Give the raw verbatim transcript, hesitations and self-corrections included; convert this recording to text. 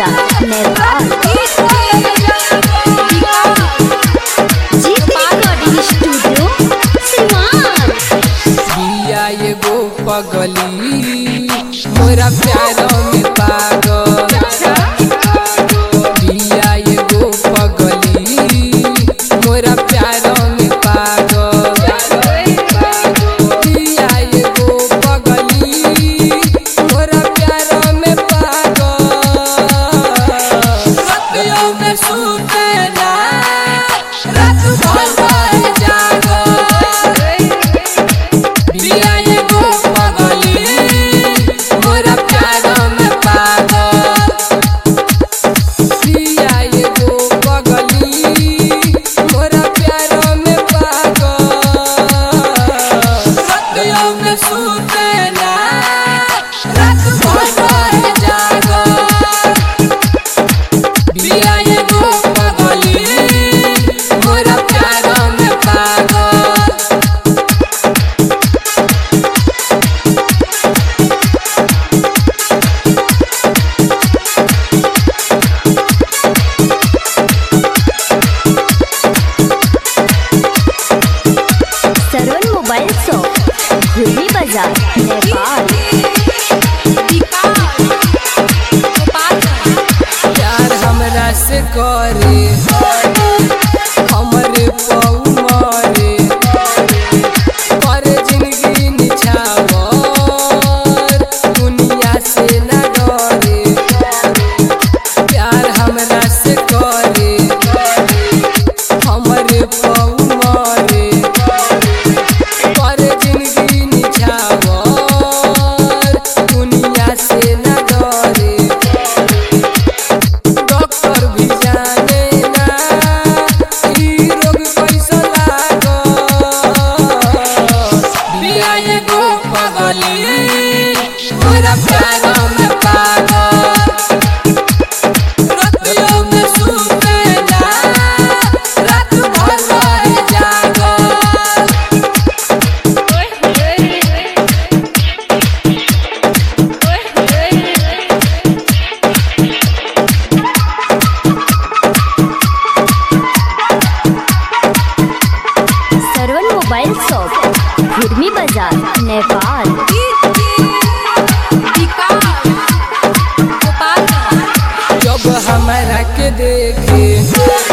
बाजार नेपाल। जीत recording studio Siwan. बिया एगो पगली मोरा प्यार में पागल। बिया एगो पगली मोरा प्यार में पागल। बिया एगो पगली मोरा प्यार में पागल। रातियों में सुते ना रात भर भर जागल। बिया एगो पगली मोरा प्यार में पागल। बिया एगो पगली मोरा प्यार में पागल। रातियों में सुते ना रात भर भर जागल। बिया एगो पगली मोरा प्यार में पागल। सरवन मोबाइल शॉप घुर्मी बाजार नेपाल। प्यार हमरा से करे हमरे पौ मरे। करे जिंदगी निछावर दुनिया से न डरे। प्यार हमरा से करे हमरे पौ मरे। करे जिंदगी निछावर दुनिया से न डरे। डॉक्टर भी जाने ना ई रोग कैसा लागल। बिया एगो पगली मोरा प्यार में पागल। रातियों में सुते ना रात भर भर जागल। सरवन मोबाइल शॉप घुर्मी बाजार नेपाल। जब हमरा के देखे